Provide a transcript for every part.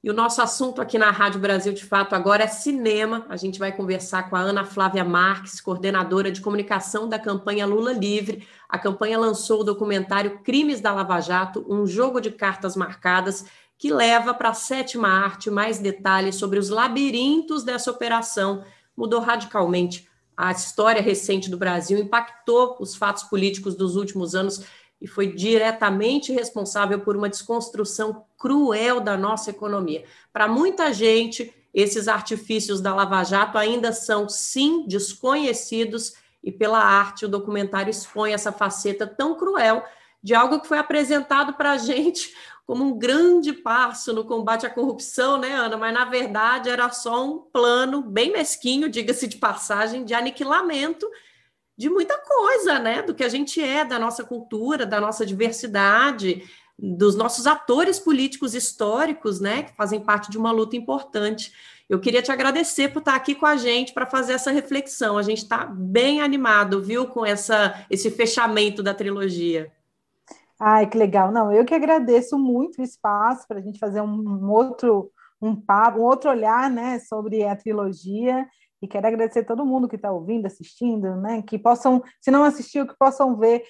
E o nosso assunto aqui na Rádio Brasil de Fato agora é cinema. A gente vai conversar com a Ana Flávia Marques, coordenadora de comunicação da campanha Lula Livre. A campanha lançou o documentário Crimes da Lava Jato, um jogo de cartas marcadas, que leva para a sétima arte mais detalhes sobre os labirintos dessa operação. Mudou radicalmente a história recente do Brasil, impactou os fatos políticos dos últimos anos e foi diretamente responsável por uma desconstrução cruel da nossa economia. Para muita gente, esses artifícios da Lava Jato ainda são, sim, desconhecidos, e pela arte o documentário expõe essa faceta tão cruel de algo que foi apresentado para a gente como um grande passo no combate à corrupção, né, Ana? Mas, na verdade, era só um plano bem mesquinho, diga-se de passagem, de aniquilamento de muita coisa, né? Do que a gente é, da nossa cultura, da nossa diversidade, dos nossos atores políticos históricos, né? Que fazem parte de uma luta importante. Eu queria te agradecer por estar aqui com a gente para fazer essa reflexão. A gente está bem animado, viu, com esse fechamento da trilogia. Ai, que legal. Não, eu que agradeço muito o espaço para a gente fazer um papo, um outro olhar, né, sobre a trilogia. E quero agradecer a todo mundo que está ouvindo, assistindo, né, que possam, se não assistiu, que possam ver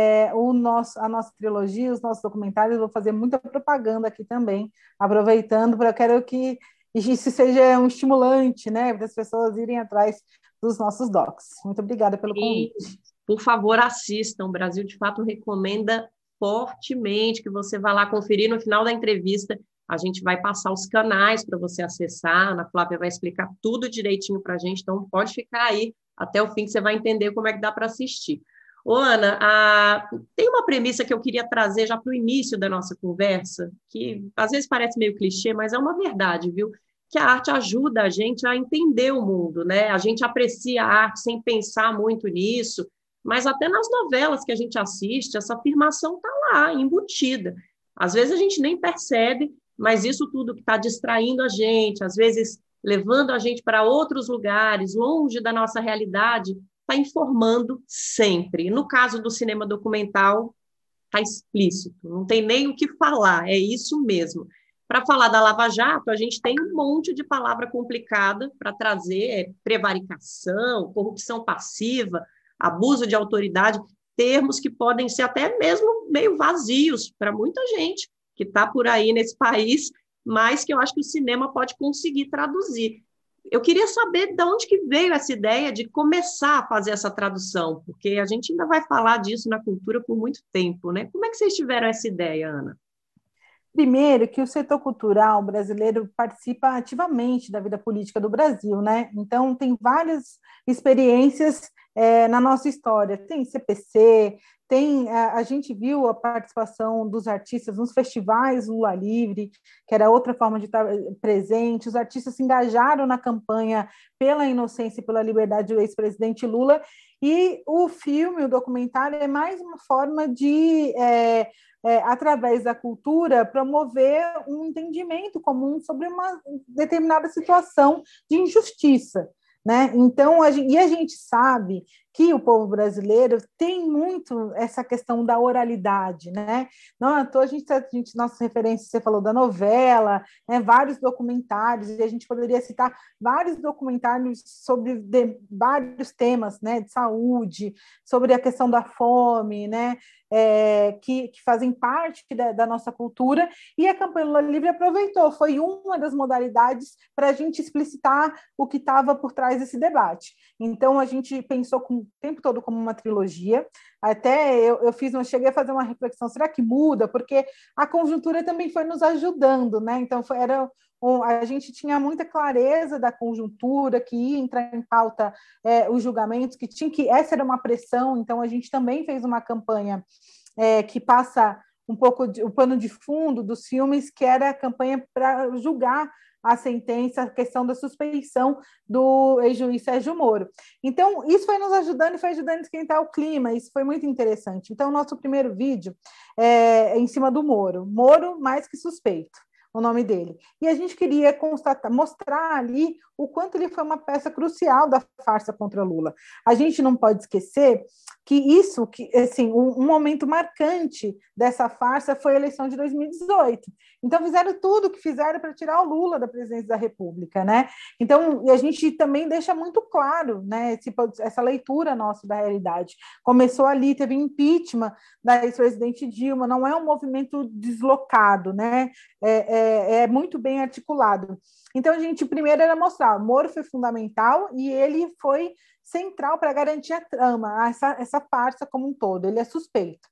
a nossa trilogia, os nossos documentários. Eu vou fazer muita propaganda aqui também, aproveitando, porque eu quero que isso seja um estimulante, né, para as pessoas irem atrás dos nossos docs. Muito obrigada pelo convite. E, por favor, assistam. O Brasil, de fato, recomenda fortemente que você vá lá conferir. No final da entrevista, a gente vai passar os canais para você acessar. A Ana Flávia vai explicar tudo direitinho para a gente, então pode ficar aí até o fim que você vai entender como é que dá para assistir. Ô, Ana, tem uma premissa que eu queria trazer já para o início da nossa conversa, que às vezes parece meio clichê, mas é uma verdade, viu? Que a arte ajuda a gente a entender o mundo, né? A gente aprecia a arte sem pensar muito nisso, mas até nas novelas que a gente assiste, essa afirmação está lá, embutida. Às vezes a gente nem percebe, mas isso tudo que está distraindo a gente, às vezes levando a gente para outros lugares, longe da nossa realidade, está informando sempre. No caso do cinema documental, está explícito, não tem nem o que falar, é isso mesmo. Para falar da Lava Jato, a gente tem um monte de palavra complicada para trazer, prevaricação, corrupção passiva, abuso de autoridade, termos que podem ser até mesmo meio vazios para muita gente que está por aí nesse país, mas que eu acho que o cinema pode conseguir traduzir. Eu queria saber de onde que veio essa ideia de começar a fazer essa tradução, porque a gente ainda vai falar disso na cultura por muito tempo, né? Como é que vocês tiveram essa ideia, Ana? Primeiro, que o setor cultural brasileiro participa ativamente da vida política do Brasil, né? Então, tem várias experiências na nossa história. Tem CPC, a gente viu a participação dos artistas nos festivais Lula Livre, que era outra forma de estar presente. Os artistas se engajaram na campanha pela inocência e pela liberdade do ex-presidente Lula, e o filme, o documentário, é mais uma forma de através da cultura, promover um entendimento comum sobre uma determinada situação de injustiça, né? Então, a gente sabe que o povo brasileiro tem muito essa questão da oralidade, né? Não à toa nossa referência, você falou da novela, né? Vários documentários, e a gente poderia citar vários documentários sobre vários temas, né? De saúde, sobre a questão da fome, né? Que fazem parte da nossa cultura, e a campanha Lula Livre aproveitou, foi uma das modalidades para a gente explicitar o que estava por trás desse debate. Então, a gente pensou o tempo todo como uma trilogia, até eu cheguei a fazer uma reflexão, será que muda? Porque a conjuntura também foi nos ajudando, né? Então, a gente tinha muita clareza da conjuntura, que ia entrar em pauta os julgamentos, essa era uma pressão, então a gente também fez uma campanha que passa um pouco o pano de fundo dos filmes, que era a campanha para julgar a sentença, a questão da suspeição do ex-juiz Sérgio Moro. Então, isso foi nos ajudando e foi ajudando a esquentar o clima, isso foi muito interessante. Então, o nosso primeiro vídeo é em cima do Moro mais que suspeito. o nome dele. E a gente queria mostrar ali o quanto ele foi uma peça crucial da farsa contra Lula. A gente não pode esquecer que assim, um momento marcante dessa farsa foi a eleição de 2018. Então, fizeram tudo o que fizeram para tirar o Lula da presidência da República, né? Então, e a gente também deixa muito claro, né, essa leitura nossa da realidade. Começou ali, teve impeachment da ex-presidente Dilma, não é um movimento deslocado, né? É muito bem articulado. Então, a gente primeiro era mostrar, o Moro foi fundamental e ele foi central para garantir a trama, essa farsa como um todo, ele é suspeito.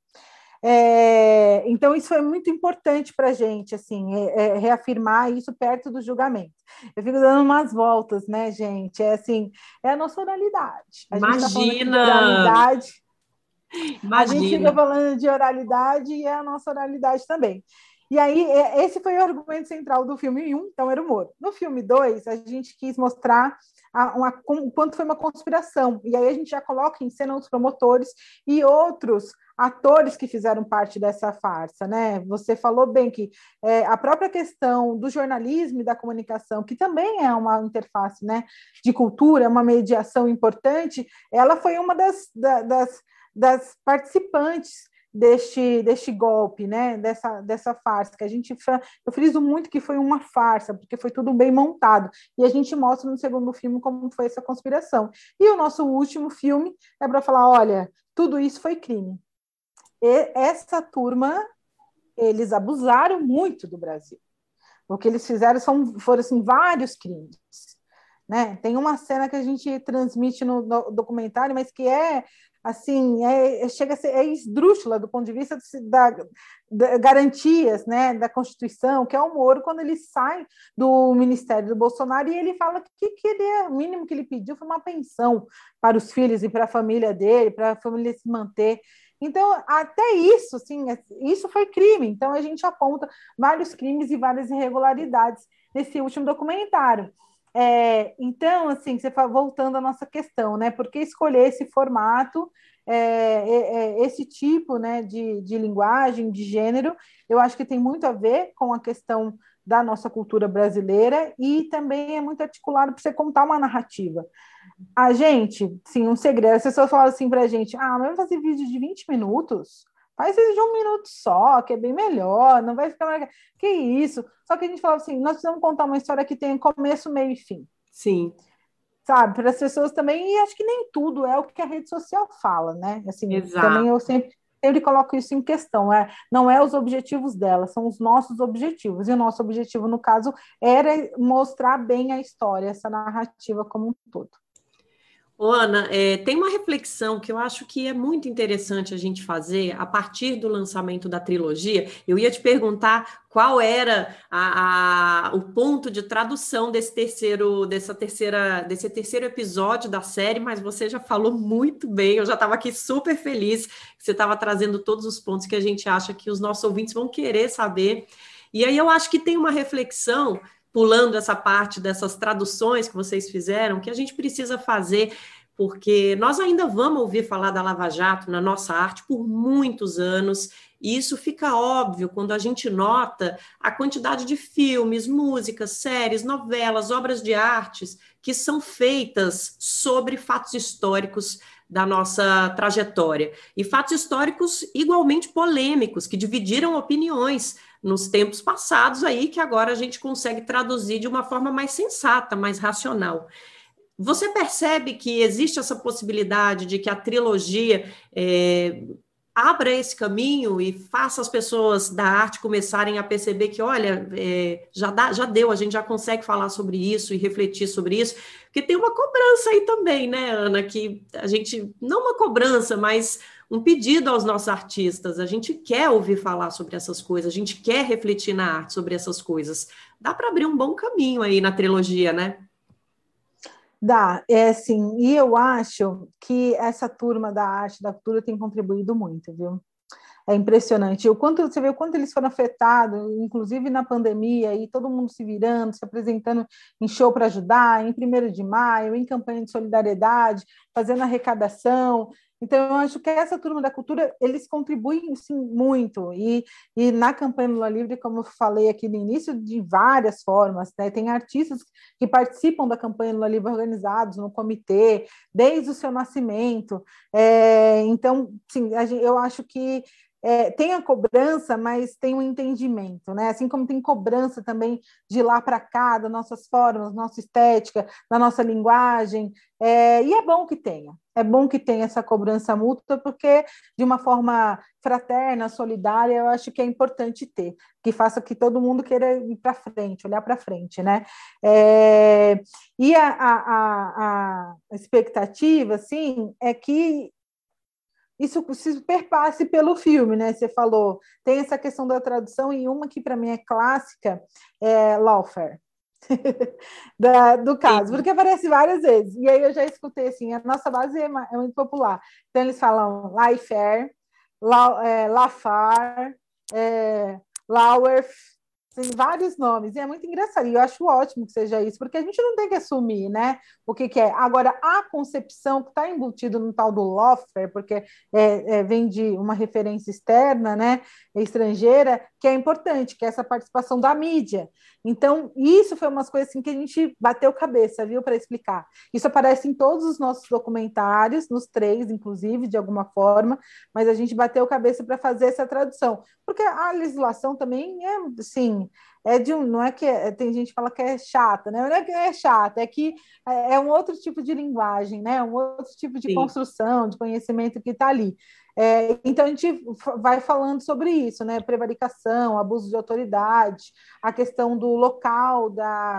Então, isso foi muito importante para a gente, assim, reafirmar isso perto do julgamento. Eu fico dando umas voltas, né, gente? Assim, é a nossa oralidade. A gente está falando aqui de oralidade. Imagina. A gente fica falando de oralidade e é a nossa oralidade também. E aí, esse foi o argumento central do filme 1, então era o Moro. No filme 2, a gente quis mostrar o quanto foi uma conspiração. E aí a gente já coloca em cena os promotores e outros atores que fizeram parte dessa farsa, né? Você falou bem que a própria questão do jornalismo e da comunicação, que também é uma interface, né, de cultura, uma mediação importante, ela foi uma das participantes deste golpe, né? dessa farsa, que eu friso muito que foi uma farsa, porque foi tudo bem montado, e a gente mostra no segundo filme como foi essa conspiração. E o nosso último filme é para falar, olha, tudo isso foi crime. E essa turma, eles abusaram muito do Brasil. O que eles fizeram foram assim, vários crimes. Né? Tem uma cena que a gente transmite no documentário, mas que assim, chega a ser esdrúxula do ponto de vista da garantias, né, da Constituição, que é o Moro, quando ele sai do Ministério do Bolsonaro, e ele fala que o mínimo que ele pediu foi uma pensão para os filhos e para a família dele, para a família se manter. Então, até isso, assim, isso foi crime. Então, a gente aponta vários crimes e várias irregularidades nesse último documentário. Então, assim, você voltando à nossa questão, né? Por que escolher esse formato, esse tipo, né, de linguagem, de gênero? Eu acho que tem muito a ver com a questão da nossa cultura brasileira e também é muito articulado para você contar uma narrativa. A gente, sim, um segredo, as pessoas falam assim para a gente, mas vai fazer vídeo de 20 minutos? Faz vídeo de 1 minuto só, que é bem melhor, não vai ficar... Que isso? Só que a gente falava assim, nós precisamos contar uma história que tem começo, meio e fim. Sim. Sabe, para as pessoas também, e acho que nem tudo é o que a rede social fala, né? Assim, exato. Também eu sempre coloco isso em questão, não é os objetivos dela, são os nossos objetivos, e o nosso objetivo, no caso, era mostrar bem a história, essa narrativa como um todo. Ana, tem uma reflexão que eu acho que é muito interessante a gente fazer a partir do lançamento da trilogia. Eu ia te perguntar qual era o ponto de tradução desse terceiro episódio da série, mas você já falou muito bem, eu já estava aqui super feliz que você estava trazendo todos os pontos que a gente acha que os nossos ouvintes vão querer saber. E aí eu acho que tem uma reflexão, pulando essa parte dessas traduções que vocês fizeram, que a gente precisa fazer, porque nós ainda vamos ouvir falar da Lava Jato na nossa arte por muitos anos, e isso fica óbvio quando a gente nota a quantidade de filmes, músicas, séries, novelas, obras de artes que são feitas sobre fatos históricos da nossa trajetória. E fatos históricos igualmente polêmicos, que dividiram opiniões nos tempos passados aí, que agora a gente consegue traduzir de uma forma mais sensata, mais racional. Você percebe que existe essa possibilidade de que a trilogia abra esse caminho e faça as pessoas da arte começarem a perceber que, olha, já deu, a gente já consegue falar sobre isso e refletir sobre isso, porque tem uma cobrança aí também, né, Ana, que a gente, não uma cobrança, mas um pedido aos nossos artistas, a gente quer ouvir falar sobre essas coisas, a gente quer refletir na arte sobre essas coisas. Dá para abrir um bom caminho aí na trilogia, né? Dá, assim, e eu acho que essa turma da arte, da cultura tem contribuído muito, viu? É impressionante. Você vê o quanto eles foram afetados, inclusive na pandemia, e todo mundo se virando, se apresentando em show para ajudar, em 1º de maio, em campanha de solidariedade, fazendo arrecadação. Então, eu acho que essa turma da cultura, eles contribuem, sim, muito. E na campanha Lula Livre, como eu falei aqui no início, de várias formas, né? Tem artistas que participam da campanha Lula Livre organizados no comitê, desde o seu nascimento. Então, sim, eu acho que tem a cobrança, mas tem um entendimento, né? Assim como tem cobrança também de lá para cá, das nossas formas, nossa estética, da nossa linguagem, e é bom que tenha essa cobrança mútua, porque de uma forma fraterna, solidária, eu acho que é importante ter, que faça que todo mundo queira ir para frente, olhar para frente, né? E a expectativa, assim, é que isso se perpasse pelo filme, né? Você falou, tem essa questão da tradução, e uma que para mim é clássica é lawfare. Do caso, Sim. porque aparece várias vezes. E aí eu já escutei assim, a nossa base é muito popular. Então eles falam Lawfare, Lafar, Lauer, tem vários nomes, e é muito engraçado, e eu acho ótimo que seja isso, porque a gente não tem que assumir, né, o que é. Agora, a concepção que está embutida no tal do lawfare, porque vem de uma referência externa, né, estrangeira, que é importante, que é essa participação da mídia. Então, isso foi umas coisas assim que a gente bateu cabeça, viu, para explicar. Isso aparece em todos os nossos documentários, nos três, inclusive, de alguma forma, mas a gente bateu cabeça para fazer essa tradução, porque a legislação também é, assim, não é que tem gente que fala que é chata, né? Não é que é chata, é que é um outro tipo de linguagem, né? Um outro tipo de Sim. construção, de conhecimento que está ali. Então a gente vai falando sobre isso, né? Prevaricação, abuso de autoridade, a questão do local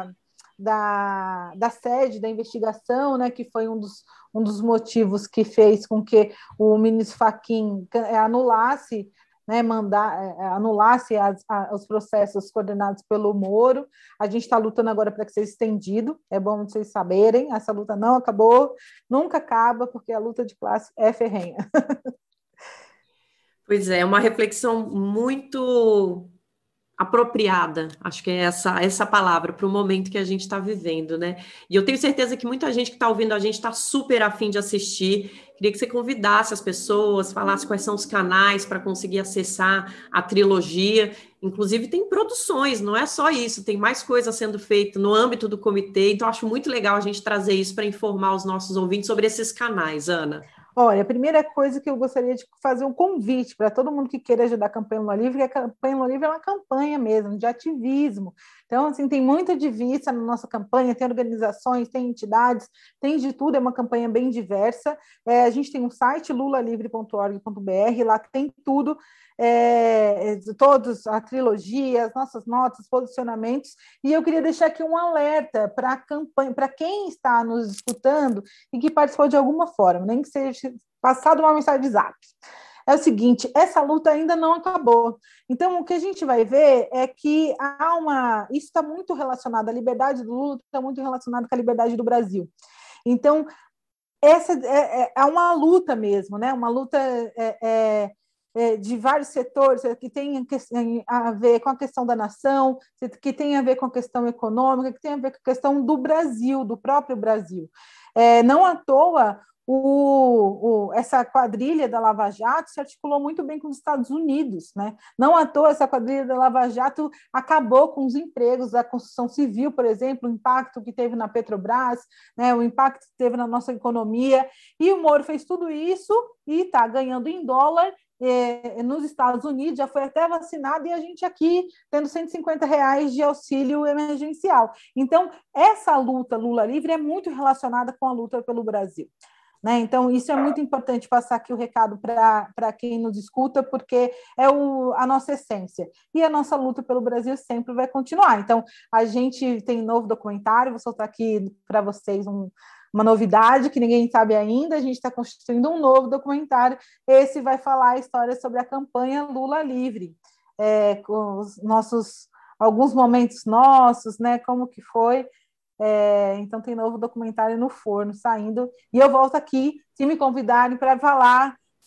da sede da investigação, né? Que foi um dos motivos que fez com que o ministro Fachin anulasse, né, anulasse os processos coordenados pelo Moro. A gente está lutando agora para que seja estendido, é bom vocês saberem, essa luta não acabou, nunca acaba, porque a luta de classe é ferrenha. Pois é, uma reflexão muito apropriada, acho que é essa palavra para o momento que a gente está vivendo, né? E eu tenho certeza que muita gente que está ouvindo a gente está super afim de assistir. Queria que você convidasse as pessoas, falasse quais são os canais para conseguir acessar a trilogia. Inclusive, tem produções, não é só isso, tem mais coisa sendo feita no âmbito do comitê. Então, acho muito legal a gente trazer isso para informar os nossos ouvintes sobre esses canais, Ana. Olha, a primeira coisa que eu gostaria de fazer um convite para todo mundo que queira ajudar a Campanha Lula Livre, que a Campanha Lula Livre é uma campanha mesmo, de ativismo. Então, assim, tem muita divisa na nossa campanha, tem organizações, tem entidades, tem de tudo, é uma campanha bem diversa. A gente tem um site, lulalivre.org.br, lá tem tudo, todos, a trilogia, as nossas notas, posicionamentos, e eu queria deixar aqui um alerta para a campanha, para quem está nos escutando e que participou de alguma forma, nem que seja passado uma mensagem de zap. É o seguinte, essa luta ainda não acabou. Então, o que a gente vai ver é que isso está muito relacionado, a liberdade do Lula está muito relacionada com a liberdade do Brasil. Então, essa é uma luta mesmo, né? Uma luta de vários setores, que tem a ver com a questão da nação, que tem a ver com a questão econômica, que tem a ver com a questão do Brasil, do próprio Brasil. Não à toa, essa quadrilha da Lava Jato se articulou muito bem com os Estados Unidos, né? Não à toa, essa quadrilha da Lava Jato acabou com os empregos da construção civil, por exemplo, o impacto que teve na Petrobras, né? O impacto que teve na nossa economia, e o Moro fez tudo isso e está ganhando em dólar nos Estados Unidos, já foi até vacinado, e a gente aqui tendo R$ 150 de auxílio emergencial. Então, essa luta Lula Livre é muito relacionada com a luta pelo Brasil. Né? Então, isso é muito importante passar aqui o recado para quem nos escuta, porque é a nossa essência. E a nossa luta pelo Brasil sempre vai continuar. Então, a gente tem um novo documentário, vou soltar aqui para vocês uma novidade que ninguém sabe ainda, a gente está construindo um novo documentário, esse vai falar a história sobre a campanha Lula Livre, com alguns momentos nossos, né, como que foi. Então tem novo documentário no forno saindo, e eu volto aqui, se me convidarem, para falar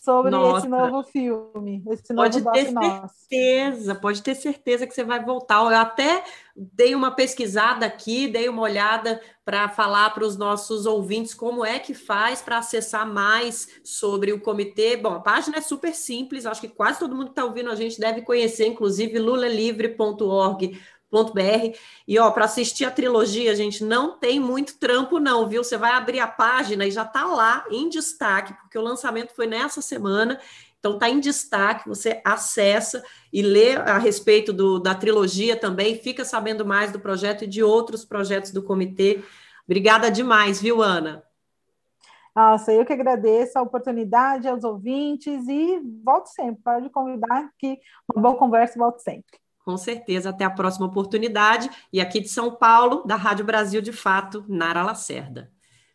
sobre esse Nossa, novo filme, esse novo pode Doc ter Nós. certeza, pode ter certeza que você vai voltar. Eu até dei uma pesquisada aqui, dei uma olhada para falar para os nossos ouvintes como é que faz para acessar mais sobre o comitê. Bom, a página é super simples, acho que quase todo mundo que está ouvindo a gente deve conhecer, inclusive lulalivre.org.br. E ó, para assistir a trilogia, gente, não tem muito trampo, não, viu? Você vai abrir a página e já está lá em destaque, porque o lançamento foi nessa semana. Então, está em destaque, você acessa e lê a respeito da trilogia também, fica sabendo mais do projeto e de outros projetos do comitê. Obrigada demais, viu, Ana? Nossa, eu que agradeço a oportunidade aos ouvintes e volto sempre. Pode convidar que uma boa conversa, volto sempre. Com certeza, até a próxima oportunidade. E aqui de São Paulo, da Rádio Brasil de Fato, Nara Lacerda.